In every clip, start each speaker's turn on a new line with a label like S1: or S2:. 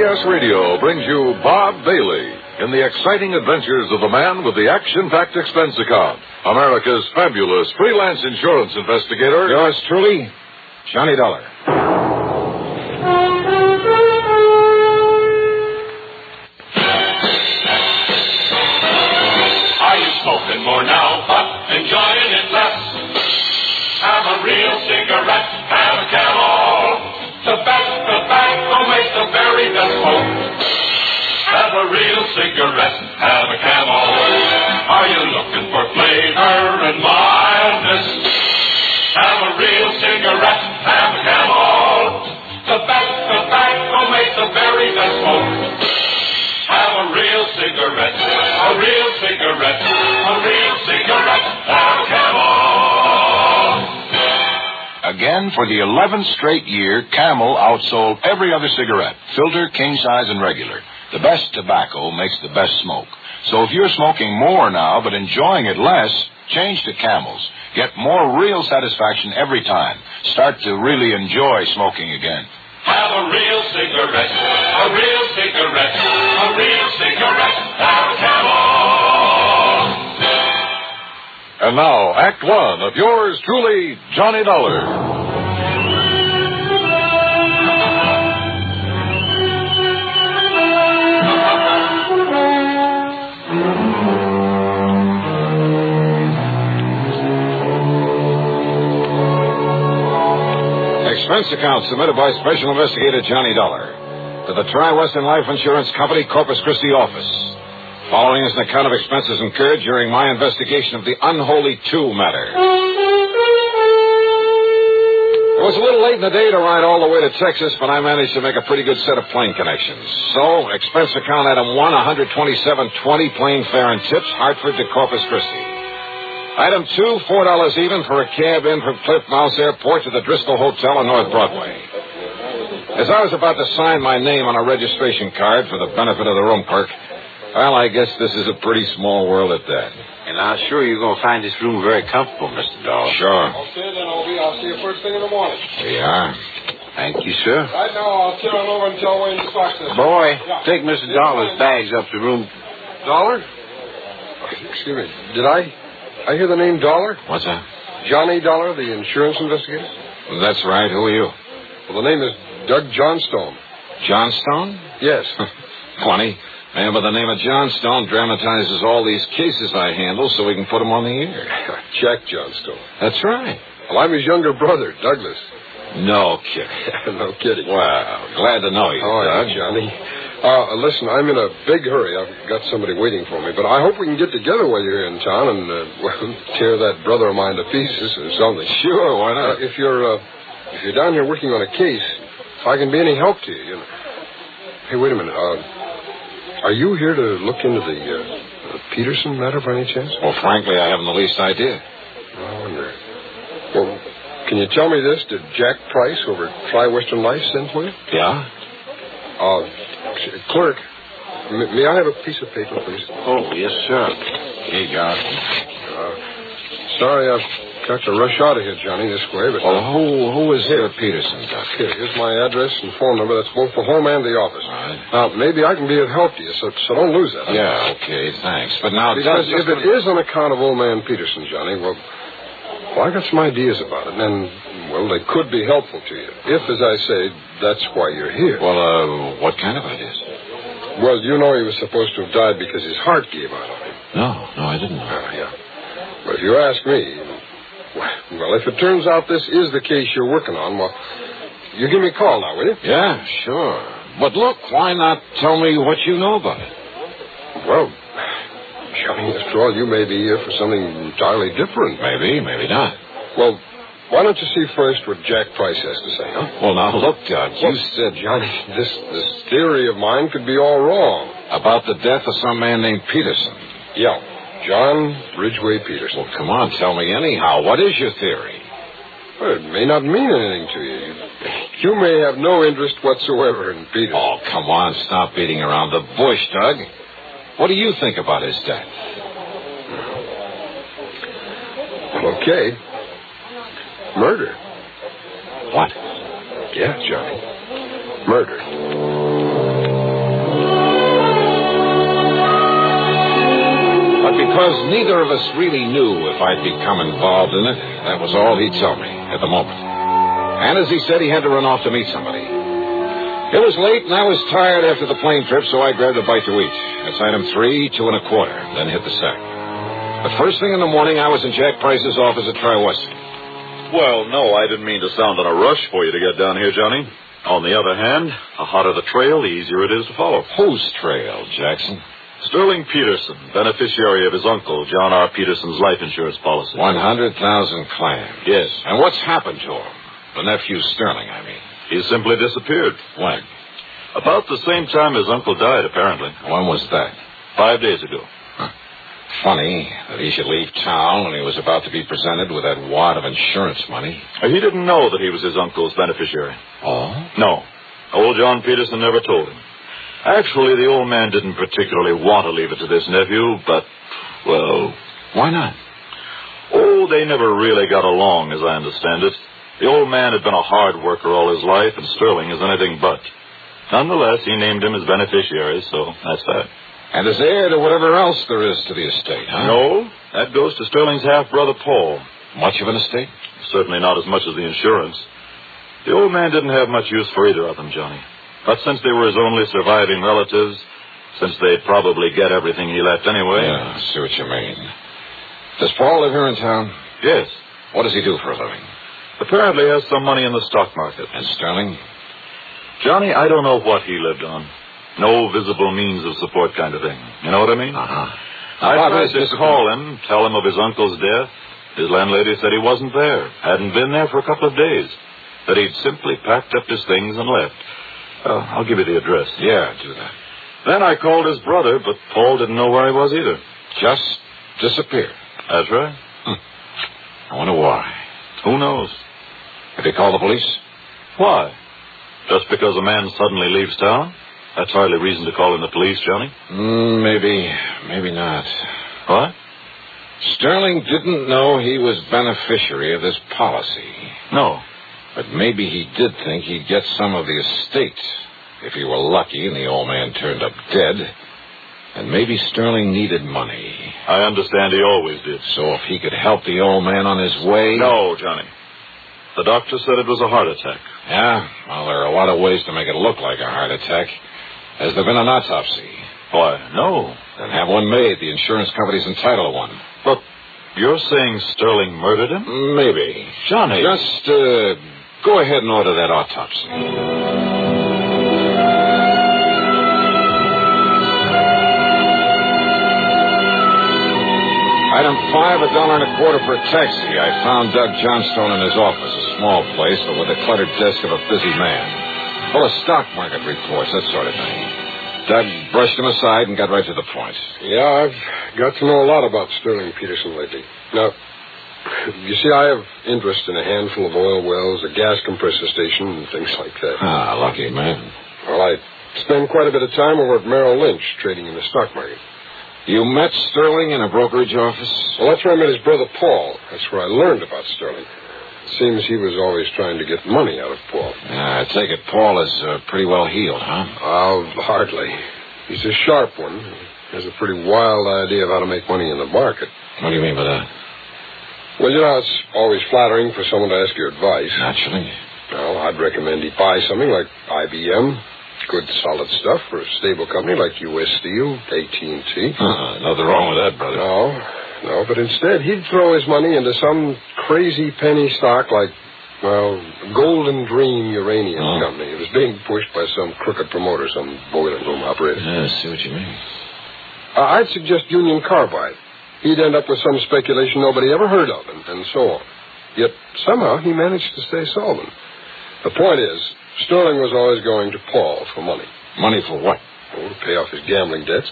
S1: CBS Radio brings you Bob Bailey in the exciting adventures of the man with the action-packed expense account, America's fabulous freelance insurance investigator.
S2: Yours truly, Johnny Dollar.
S3: Are you smoking more now, but enjoying it less? Have a real cigarette, have a Camel. The best tobacco makes the very best smoke. Have a real cigarette, have a Camel. Are you looking for flavor and mildness? Have a real cigarette, have a Camel. The best tobacco makes the very best smoke. Have a real cigarette, a real cigarette, a real cigarette, have a Camel.
S2: Again, for the 11th straight year, Camel outsold every other cigarette, filter, king size, and regular. The best tobacco makes the best smoke. So if you're smoking more now but enjoying it less, change to Camels. Get more real satisfaction every time. Start to really enjoy smoking again.
S3: Have a real cigarette, a real cigarette, a real cigarette, have a Camel.
S1: And now, Act One of yours truly, Johnny Dollar.
S2: Expense account submitted by Special Investigator Johnny Dollar to the Tri-Western Life Insurance Company, Corpus Christi office. Following is an account of expenses incurred during my investigation of the Unholy Two matter. It was a little late in the day to ride all the way to Texas, but I managed to make a pretty good set of plane connections. So, expense account item 1, $127.20 plane fare and tips, Hartford to Corpus Christi. Item 2, $4 even for a cab in from Cliff Mouse Airport to the Driscoll Hotel on North Broadway. As I was about to sign my name on a registration card for the benefit of the room clerk, well, I guess this is a pretty small world at that.
S4: And I'm sure you're going to find this room very comfortable, Mr. Dollar.
S2: Sure.
S5: Okay, then, O.B., I'll see you first thing in the morning.
S2: Here you are.
S4: Thank you, sir.
S5: Right now, I'll turn on over and tell Wayne to box this.
S4: Boy,
S5: Yeah.
S4: take Mr. Dollar's bags up to room.
S5: Dollar? Excuse me. Did I hear the name Dollar?
S2: What's that?
S5: Johnny Dollar, the insurance investigator?
S2: That's right. Who are you?
S5: Well, the name is Doug Johnstone.
S2: Johnstone?
S5: Yes.
S2: Funny. A man by the name of Johnstone dramatizes all these cases I handle so we can put them on the air.
S5: Jack Johnstone.
S2: That's right.
S5: Well, I'm his younger brother, Douglas.
S2: No kidding.
S5: No kidding.
S2: Well, glad to know you,
S5: Oh,
S2: Doug.
S5: yeah, Johnny. Listen, I'm in a big hurry. I've got somebody waiting for me, but I hope we can get together while you're here in town and, tear that brother of mine to pieces or something.
S2: Sure, why not?
S5: If you're down here working on a case, if I can be any help to you, you know. Hey, wait a minute. Are you here to look into the Peterson matter by any chance?
S2: Well, frankly, I haven't the least idea.
S5: I wonder. Well, can you tell me this? Did Jack Price over at Tri-Western Life send for you?
S2: Yeah?
S5: Clerk, may I have a piece of paper, please?
S4: Oh, yes, sir.
S2: Here you go.
S5: Sorry, I've got to rush out of here, Johnny, this way, but...
S2: Well, who is here, Peterson, Doug?
S5: Here's my address and phone number. That's both the home and the office.
S2: All right.
S5: Now, maybe I can be of help to you, so don't lose that. Huh?
S2: Yeah, okay, thanks. But now,
S5: Because
S2: Doug,
S5: if it is on account of old man Peterson, Johnny, well, I got some ideas about it, and, well, they could be helpful to you. If, as I say, that's why you're here.
S2: Well, what kind of ideas?
S5: Well, you know he was supposed to have died because his heart gave out on him.
S2: No, I didn't know.
S5: Yeah. But if you ask me, well, if it turns out this is the case you're working on, well, you give me a call now, will you?
S2: Yeah, sure. But look, why not tell me what you know about it?
S5: Well, Johnny, after all, you may be here for something entirely different.
S2: Maybe, maybe not.
S5: Well, why don't you see first what Jack Price has to say, huh?
S2: Well, now, look, Doug, you said...
S5: Johnny, this theory of mine could be all wrong.
S2: About the death of some man named Peterson.
S5: Yeah, John Ridgway Peterson.
S2: Well, come on, tell me anyhow. What is your theory?
S5: Well, it may not mean anything to you. You may have no interest whatsoever in Peterson.
S2: Oh, come on, stop beating around the bush, Doug. What do you think about his death?
S5: Okay. Murder.
S2: What?
S5: Yeah, Johnny. Murder.
S2: because neither of us really knew if I'd become involved in it. That was all he'd tell me at the moment. And as he said, he had to run off to meet somebody. It was late, and I was tired after the plane trip, so I grabbed a bite to eat. That's item 3, 2 1/4, then hit the sack. But first thing in the morning, I was in Jack Price's office at Tri-Western.
S6: Well, no, I didn't mean to sound in a rush for you to get down here, Johnny. On the other hand, the hotter the trail, the easier it is to follow.
S2: Whose trail, Jackson?
S6: Sterling Peterson, beneficiary of his uncle, John R. Peterson's life insurance policy.
S2: 100,000 claim.
S6: Yes.
S2: And what's happened to him? The nephew Sterling, I mean.
S6: He simply disappeared.
S2: When?
S6: About the same time his uncle died, apparently.
S2: When was that?
S6: 5 days ago.
S2: Funny that he should leave town when he was about to be presented with that wad of insurance money.
S6: He didn't know that he was his uncle's beneficiary.
S2: Oh?
S6: No. Old John Peterson never told him. Actually, the old man didn't particularly want to leave it to this nephew, but, well...
S2: Why not?
S6: Oh, they never really got along, as I understand it. The old man had been a hard worker all his life, and Sterling is anything but. Nonetheless, he named him as beneficiary, so that's that.
S2: And as heir to whatever else there is to the estate, huh?
S6: No, that goes to Sterling's half-brother, Paul.
S2: Much of an estate?
S6: Certainly not as much as the insurance. The old man didn't have much use for either of them, Johnny. But since they were his only surviving relatives, since they'd probably get everything he left anyway...
S2: Yeah, I see what you mean. Does Paul live here in town?
S6: Yes.
S2: What does he do for a living?
S6: Apparently has some money in the stock market.
S2: And Sterling?
S6: Johnny, I don't know what he lived on. No visible means of support kind of thing. You know what I mean?
S2: Uh-huh.
S6: I tried to call him, tell him of his uncle's death. His landlady said he wasn't there. Hadn't been there for a couple of days. That he'd simply packed up his things and left. I'll give you the address.
S2: Yeah, do that.
S6: Then I called his brother, but Paul didn't know where he was either.
S2: Just disappeared.
S6: That's right.
S2: I wonder why.
S6: Who knows?
S2: Have you called the police?
S6: Why? Just because a man suddenly leaves town? That's hardly reason to call in the police, Johnny.
S2: Maybe not.
S6: What?
S2: Sterling didn't know he was beneficiary of this policy.
S6: No.
S2: But maybe he did think he'd get some of the estate if he were lucky and the old man turned up dead. And maybe Sterling needed money.
S6: I understand he always did.
S2: So if he could help the old man on his way...
S6: No, Johnny. The doctor said it was a heart attack.
S2: Yeah? Well, there are a lot of ways to make it look like a heart attack. Has there been an autopsy?
S6: Why, no.
S2: Then have one made. The insurance company's entitled to one.
S6: But you're saying Sterling murdered him?
S2: Maybe.
S6: Johnny.
S2: Just go ahead and order that autopsy. Item 5, $1.25 for a taxi. I found Doug Johnstone in his office, a small place, but with a cluttered desk of a busy man. Full of stock market reports, that sort of thing. Doug brushed him aside and got right to the point.
S5: Yeah, I've got to know a lot about Sterling Peterson lately. Now, you see, I have interest in a handful of oil wells, a gas compressor station, and things like that.
S2: Ah, lucky man.
S5: Well, I spend quite a bit of time over at Merrill Lynch trading in the stock market.
S2: You met Sterling in a brokerage office?
S5: Well, that's where I met his brother, Paul. That's where I learned about Sterling. It seems he was always trying to get money out of Paul.
S2: I take it Paul is pretty well healed, huh?
S5: Oh, hardly. He's a sharp one. He has a pretty wild idea of how to make money in the market.
S2: What do you mean by that?
S5: Well, you know, it's always flattering for someone to ask your advice.
S2: Naturally.
S5: Well, I'd recommend he buy something like IBM. Good, solid stuff for a stable company like U.S. Steel, AT&T.
S2: Nothing wrong with that, brother.
S5: No, but instead he'd throw his money into some crazy penny stock like, well, Golden Dream Uranium Company. It was being pushed by some crooked promoter, some boiler room operator.
S2: Yeah, I see what you mean.
S5: I'd suggest Union Carbide. He'd end up with some speculation nobody ever heard of, and so on. Yet somehow he managed to stay solvent. The point is, Sterling was always going to Paul for money.
S2: Money for what?
S5: Oh, to pay off his gambling debts.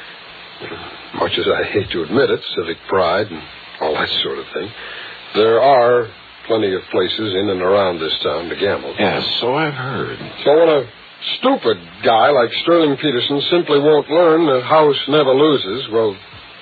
S5: Much as I hate to admit it, civic pride and all that sort of thing, there are plenty of places in and around this town to gamble.
S2: Yes, so I've heard.
S5: So when a stupid guy like Sterling Peterson simply won't learn that house never loses, well,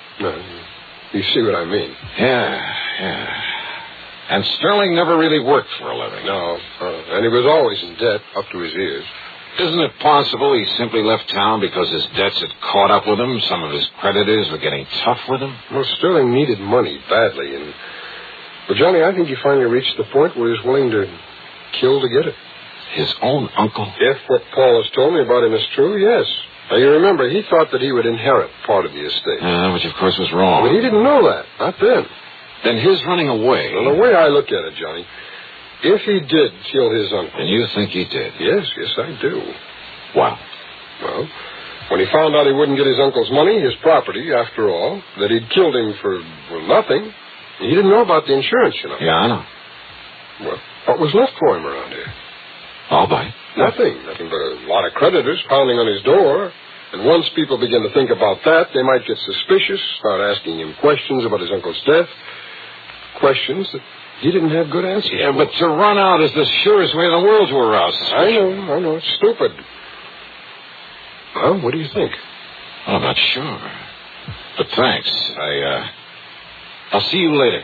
S5: you see what I mean.
S2: Yeah. And Sterling never really worked for a living.
S5: No, and he was always in debt up to his ears.
S2: Isn't it possible he simply left town because his debts had caught up with him? Some of his creditors were getting tough with him?
S5: Well, Sterling needed money badly, and... But, Johnny, I think he finally reached the point where he's willing to kill to get it.
S2: His own uncle?
S5: If what Paul has told me about him is true, yes. Now, you remember, he thought that he would inherit part of the estate.
S2: Which, of course, was wrong.
S5: But he didn't know that. Not then.
S2: Then his running away...
S5: Well, the way I look at it, Johnny, if he did kill his uncle...
S2: And you think he did?
S5: Yes, I do.
S2: Wow.
S5: Well, when he found out he wouldn't get his uncle's money, his property, after all, that he'd killed him for, nothing, he didn't know about the insurance, you know.
S2: Yeah, I know.
S5: Well, what was left for him around here?
S2: All right.
S5: Nothing but a lot of creditors pounding on his door. And once people begin to think about that, they might get suspicious, start asking him questions about his uncle's death. Questions that he didn't have good answers.
S2: Yeah, but to run out is the surest way in the world to arouse suspicion.
S5: I know. It's stupid. Well, what do you think?
S2: I'm not sure. But thanks. I'll see you later.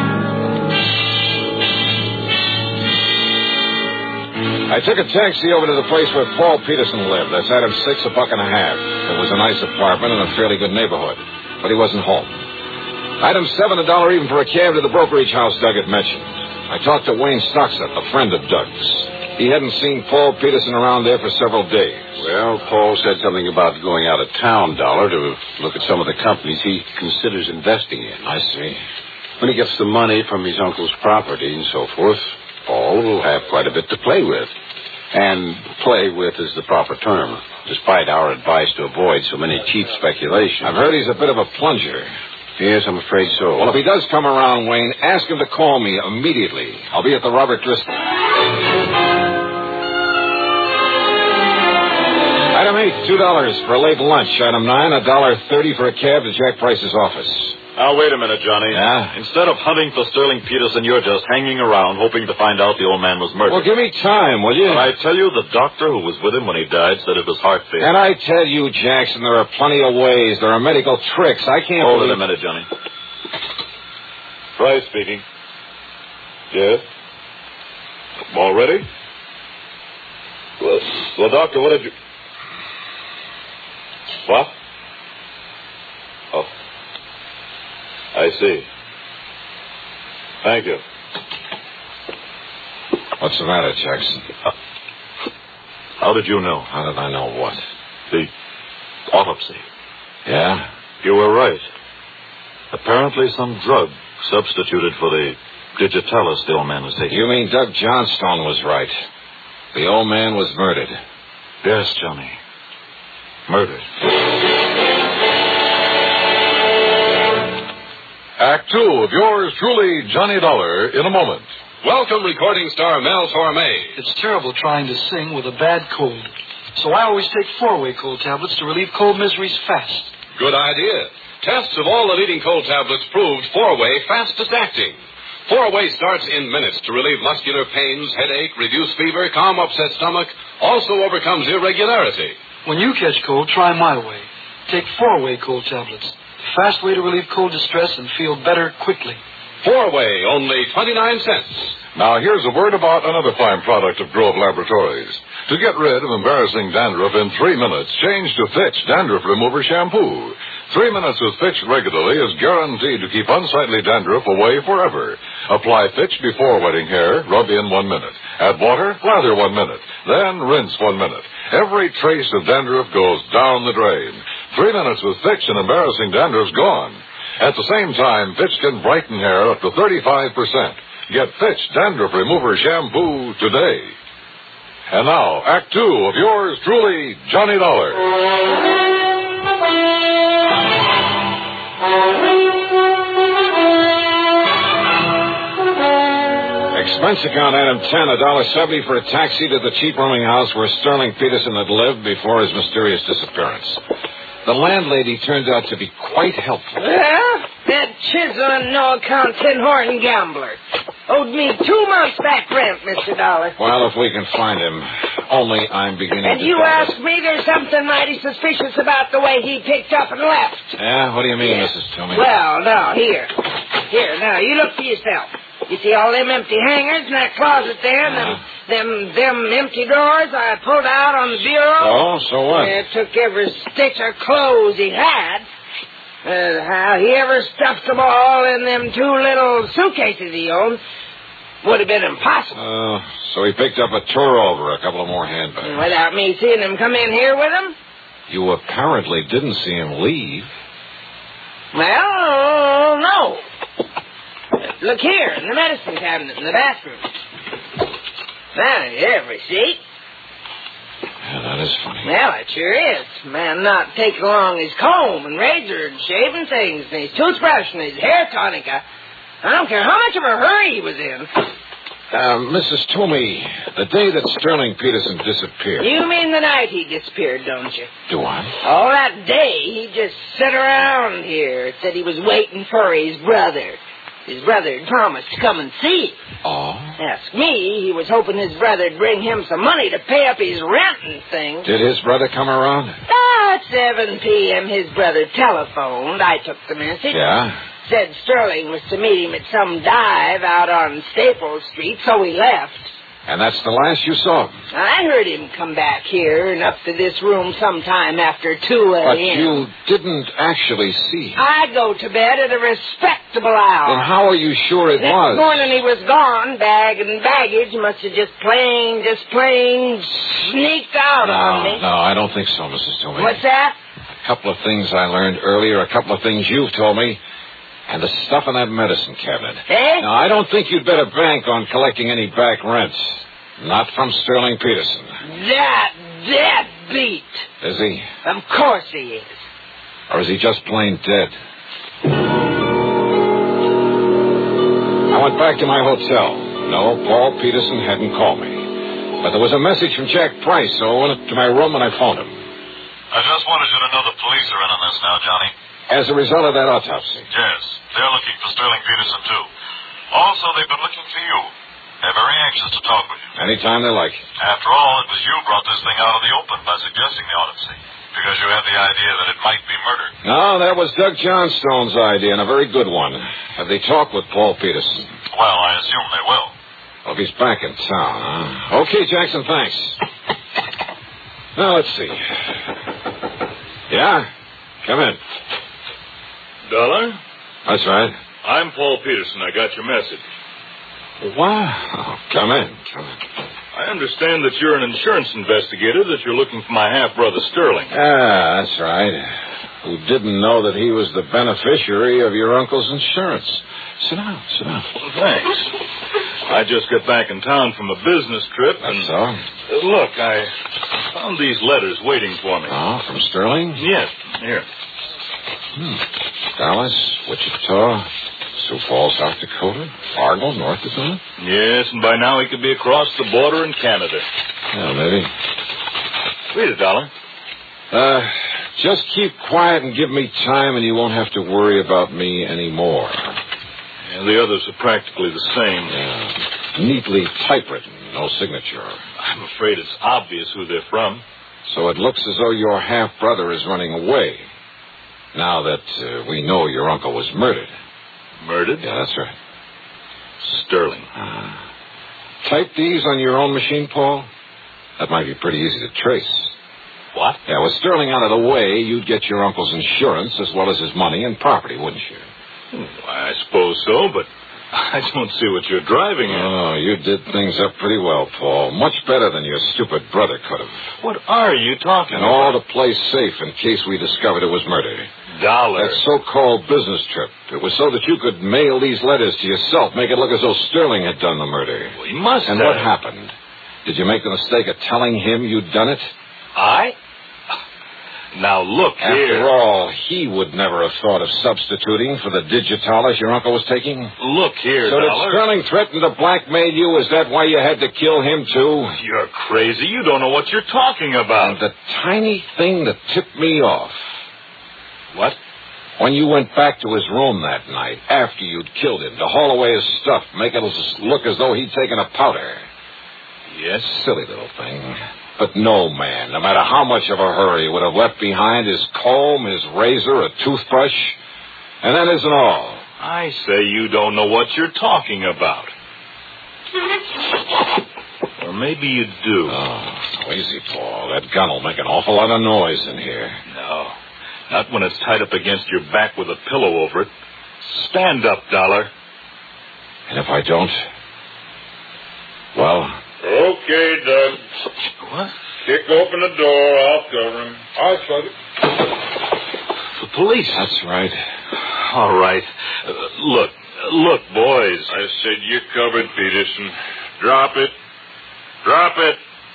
S2: I took a taxi over to the place where Paul Peterson lived. That's Item 6, $1.50. It was a nice apartment in a fairly good neighborhood, but he wasn't home. Item 7, $1 even for a cab to the brokerage house Doug had mentioned. I talked to Wayne Stocksup, a friend of Doug's. He hadn't seen Paul Peterson around there for several days.
S4: Well, Paul said something about going out of town, Dollar, to look at some of the companies he considers investing in.
S2: I see.
S4: When he gets the money from his uncle's property and so forth, Paul will have quite a bit to play with. And play with is the proper term, despite our advice to avoid so many cheap speculations.
S2: I've heard he's a bit of a plunger.
S4: Yes, I'm afraid so.
S2: Well, if he does come around, Wayne, ask him to call me immediately. I'll be at the Robert Driscoll. Item 8, $2 for a late lunch. Item 9, $1.30 for a cab to Jack Price's office.
S6: Now, wait a minute, Johnny.
S2: Yeah?
S6: Instead of hunting for Sterling Peterson, you're just hanging around hoping to find out the old man was murdered.
S2: Well, give me time, will you?
S6: But I tell you, the doctor who was with him when he died said it was heart failure.
S2: And I tell you, Jackson, there are plenty of ways. There are medical tricks. I can't
S6: Hold
S2: believe...
S6: it a minute, Johnny. Price speaking. Yes? All ready? Well, doctor, what did you... What? Oh. I see. Thank you.
S2: What's the matter, Jackson?
S6: How did you know?
S2: How did I know what?
S6: The autopsy.
S2: Yeah?
S6: You were right. Apparently some drug substituted for the digitalis the old man was taking.
S2: You mean Doug Johnstone was right. The old man was murdered.
S6: Yes, Johnny. Murdered.
S1: Act 2 of yours truly, Johnny Dollar, in a moment.
S7: Welcome, recording star Mel Torme.
S8: It's terrible trying to sing with a bad cold. So I always take 4-way cold tablets to relieve cold miseries fast.
S7: Good idea. Tests of all the leading cold tablets proved 4-way fastest acting. 4-way starts in minutes to relieve muscular pains, headache, reduce fever, calm upset stomach, also overcomes irregularity.
S8: When you catch cold, try my way. Take 4-way cold tablets. Fast way to relieve cold distress and feel better quickly.
S7: 4-way, only 29 cents.
S1: Now, here's a word about another fine product of Grove Laboratories. To get rid of embarrassing dandruff in 3 minutes, change to Fitch Dandruff Remover Shampoo. 3 minutes with Fitch regularly is guaranteed to keep unsightly dandruff away forever. Apply Fitch before wetting hair, rub in 1 minute. Add water, lather 1 minute. Then rinse 1 minute. Every trace of dandruff goes down the drain. 3 minutes with Fitch and embarrassing dandruff's gone. At the same time, Fitch can brighten hair up to 35%. Get Fitch Dandruff Remover Shampoo today. And now, Act 2 of yours truly, Johnny Dollar.
S2: Expense account item 10, $1.70 for a taxi to the cheap rooming house where Sterling Peterson had lived before his mysterious disappearance. The landlady turned out to be quite helpful.
S9: Well, that chiseling, no-account, tin-horn gambler owed me 2 months back rent, Mr. Dollar.
S2: Well, if we can find him. Only I'm beginning
S9: and
S2: to
S9: you
S2: doubt
S9: ask me there's something mighty suspicious about the way he picked up and left.
S2: Yeah? What do you mean, Mrs. Toomey?
S9: Well, now, here, now, you look for yourself. You see all them empty hangers in that closet there and them Them empty drawers I pulled out on the bureau.
S2: Oh, so what?
S9: I took every stitch of clothes he had. How he ever stuffed them all in them 2 little suitcases he owned would have been impossible.
S2: Oh, so he picked up a tour over, a couple of more handbags.
S9: Without me seeing him come in here with them?
S2: You apparently didn't see him leave.
S9: Well, no. Look here, in the medicine cabinet in the bathroom. There's receipt.
S2: Yeah, that is funny.
S9: Well, it sure is. Man not taking along his comb and razor and shaving things and his toothbrush and his hair tonic. I don't care how much of a hurry he was in.
S2: Mrs. Toomey, the day that Sterling Peterson disappeared...
S9: You mean the night he disappeared, don't you?
S2: Do I?
S9: All that day, he just sat around here. Said he was waiting for his brother. His brother had promised to come and see him.
S2: Oh?
S9: Ask me, he was hoping his brother'd bring him some money to pay up his rent and things.
S2: Did his brother come around?
S9: At 7 p.m., his brother telephoned. I took the message.
S2: Yeah?
S9: Said Sterling was to meet him at some dive out on Staples Street, so he left.
S2: And that's the last you saw him?
S9: I heard him come back here and up to this room sometime after 2 a.m.
S2: But you didn't actually see him.
S9: I go to bed at a respectable hour.
S2: Then how are you sure it
S9: Next
S2: was?
S9: morning he was gone. Bag and baggage must have just plain sneaked out on me.
S2: No, I don't think so, Mrs. Toomey.
S9: What's that?
S2: A couple of things I learned earlier, a couple of things you've told me, and the stuff in that medicine cabinet.
S9: Eh?
S2: Now, I don't think you'd better bank on collecting any back rents. Not from Sterling Peterson.
S9: That beat.
S2: Is he?
S9: Of course he is.
S2: Or is he just plain dead? I went back to my hotel. No, Paul Peterson hadn't called me. But there was a message from Jack Price, so I went up to my room and I phoned him.
S6: I just wanted you to know the police are in on this now, Johnny.
S2: As a result of that autopsy.
S6: Yes, they're looking for Sterling Peterson, too. Also, they've been looking for you. They're very anxious to talk with you.
S2: Anytime they like.
S6: After all, it was you brought this thing out of the open by suggesting the autopsy. Because you had the idea that it might be murder.
S2: No, that was Doug Johnstone's idea, and a very good one. Have they talked with Paul Peterson?
S6: Well, I assume they will.
S2: Well, if he's back in town, huh? Okay, Jackson, thanks. Now, let's see. Yeah? Come in.
S6: Dollar?
S2: That's right.
S6: I'm Paul Peterson. I got your message.
S2: Wow. Come in.
S6: I understand that you're an insurance investigator, that you're looking for my half-brother Sterling.
S2: Ah, that's right. Who didn't know that he was the beneficiary of your uncle's insurance. Sit down.
S6: Well, thanks. I just got back in town from a business trip, and...
S2: That's so?
S6: Look, I found these letters waiting for me.
S2: Oh, from Sterling?
S6: Yes, here.
S2: Dallas, Wichita, Sioux Falls, South Dakota, Fargo, North Dakota?
S6: Yes, and by now he could be across the border in Canada.
S2: Yeah, maybe.
S6: Read it, Dollar.
S2: Just keep quiet and give me time, and you won't have to worry about me anymore.
S6: Yeah, the others are practically the same.
S2: Yeah. Neatly typewritten, no signature.
S6: I'm afraid it's obvious who they're from.
S2: So it looks as though your half-brother is running away. Now that we know your uncle was murdered.
S6: Murdered?
S2: Yeah, that's right.
S6: Sterling.
S2: Type these on your own machine, Paul? That might be pretty easy to trace.
S6: What?
S2: Yeah, with Sterling out of the way, you'd get your uncle's insurance as well as his money and property, wouldn't you?
S6: I suppose so, but I don't see what you're driving at.
S2: Oh, you did things up pretty well, Paul. Much better than your stupid brother could have.
S6: What are you talking
S2: And
S6: about?
S2: all to play safe in case we discovered it was murder.
S6: Dollar.
S2: That so-called business trip. It was so that you could mail these letters to yourself, make it look as though Sterling had done the murder.
S6: Well, he must
S2: And
S6: have.
S2: what happened? Did you make the mistake of telling him you'd done it?
S6: I? Now, look here.
S2: After all, he would never have thought of substituting for the digitalis your uncle was taking.
S6: Look here,
S2: So did
S6: Dollar.
S2: Sterling threaten to blackmail you? Is that why you had to kill him, too?
S6: You're crazy. You don't know what you're talking about.
S2: And the tiny thing that tipped me off.
S6: What?
S2: When you went back to his room that night, after you'd killed him, to haul away his stuff, make it look as though he'd taken a powder.
S6: Yes?
S2: Silly little thing. But no man, no matter how much of a hurry, would have left behind his comb, his razor, a toothbrush. And that isn't all.
S6: I say you don't know what you're talking about. Or maybe you do.
S2: Oh, easy, Paul. That gun will make an awful lot of noise in here.
S6: No. Not when it's tied up against your back with a pillow over it. Stand up, Dollar.
S2: And if I don't? Well...
S10: Okay, Doug.
S6: What?
S10: Kick open the door. I'll cover him.
S5: I'll shut it.
S6: The police.
S2: That's right.
S6: All right. Look, boys.
S10: I said you're covered, Peterson. Drop it. Drop it.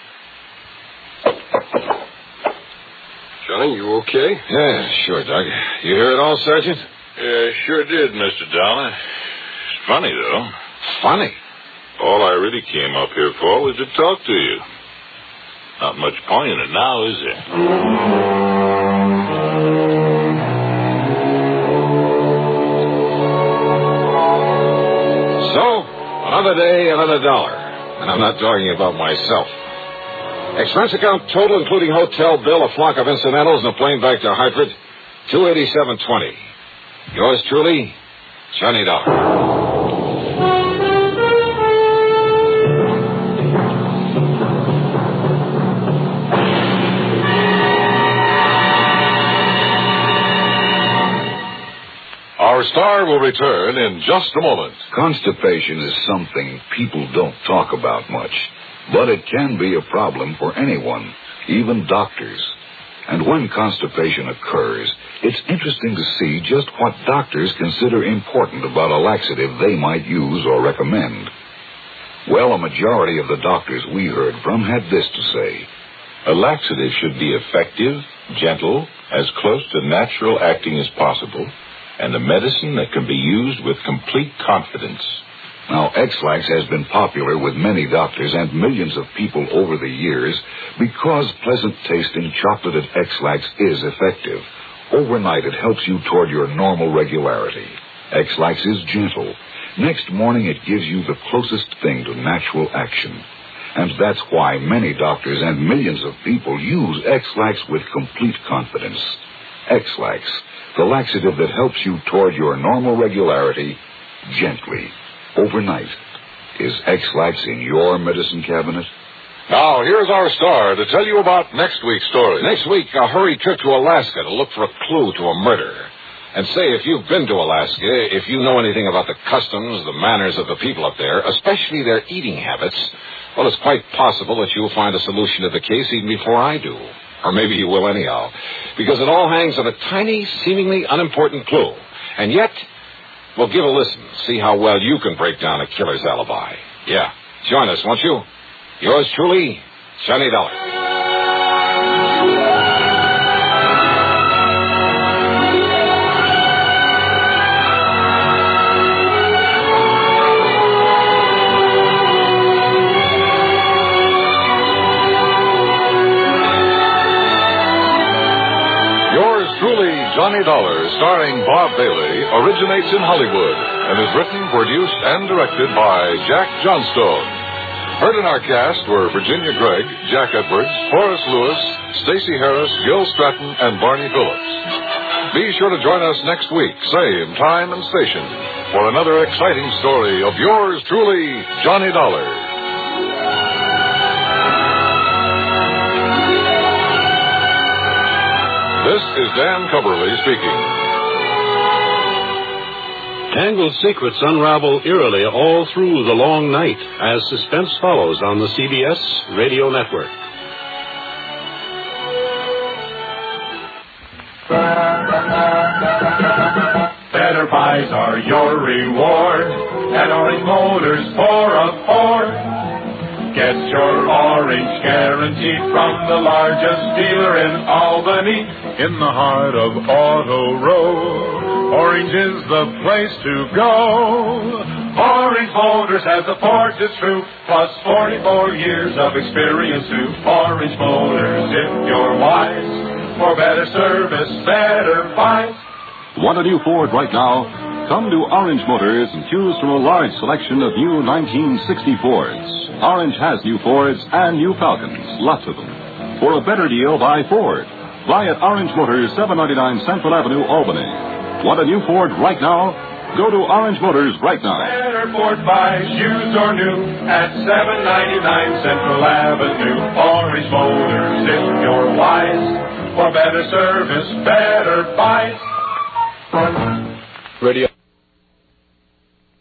S5: Johnny, you okay?
S2: Yeah, sure, Doug. You hear it all, Sergeant?
S10: Yeah, sure did, Mr. Dollar. It's funny, though.
S2: Funny.
S10: All I really came up here for was to talk to you. Not much point in it now, is there?
S2: So, another day, another dollar. And I'm not talking about myself. Expense account total, including hotel bill, a flock of incidentals, and a plane back to Hartford, $287.20. Yours truly, Johnny Dollar.
S1: Our star will return in just a moment.
S11: Constipation is something people don't talk about much, but it can be a problem for anyone, even doctors. And when constipation occurs, it's interesting to see just what doctors consider important about a laxative they might use or recommend. Well, a majority of the doctors we heard from had this to say.
S12: A laxative should be effective, gentle, as close to natural acting as possible, and a medicine that can be used with complete confidence.
S11: Now, X-Lax has been popular with many doctors and millions of people over the years because pleasant-tasting chocolated X-Lax is effective. Overnight, it helps you toward your normal regularity. X-Lax is gentle. Next morning, it gives you the closest thing to natural action. And that's why many doctors and millions of people use X-Lax with complete confidence. X-Lax, the laxative that helps you toward your normal regularity gently, overnight. Is X-Lax in your medicine cabinet?
S1: Now, here's our star to tell you about next week's story.
S2: Next week, a hurried trip to Alaska to look for a clue to a murder. And say, if you've been to Alaska, if you know anything about the customs, the manners of the people up there, especially their eating habits, well, it's quite possible that you'll find a solution to the case even before I do. Or maybe you will anyhow. Because it all hangs on a tiny, seemingly unimportant clue. And yet, well, give a listen. See how well you can break down a killer's alibi. Yeah. Join us, won't you? Yours truly, Johnny Dollar.
S1: Truly, Johnny Dollar, starring Bob Bailey, originates in Hollywood and is written, produced, and directed by Jack Johnstone. Heard in our cast were Virginia Gregg, Jack Edwards, Horace Lewis, Stacey Harris, Gil Stratton, and Barney Phillips. Be sure to join us next week, same time and station, for another exciting story of yours truly, Johnny Dollar. This is Dan Cubberly speaking.
S13: Tangled secrets unravel eerily all through the long night as suspense follows on the CBS Radio Network.
S3: Better buys are your reward at Orange Motors for a Ford. Get your orange guaranteed from the largest dealer in Albany, in the heart of Auto Row. Orange is the place to go. Orange Motors has the Ford that's true, plus 44 years of experience too. Orange Motors, if you're wise, for better service, better price.
S14: Want a new Ford right now? Come to Orange Motors and choose from a large selection of new 1960 Fords. Orange has new Fords and new Falcons, lots of them. For a better deal, buy Ford. Buy at Orange Motors, 799 Central Avenue, Albany. Want a new Ford right now? Go to Orange Motors right now.
S3: Better Ford buys, used or new, at 799 Central Avenue. Orange Motors, if you're wise, for better service, better buys.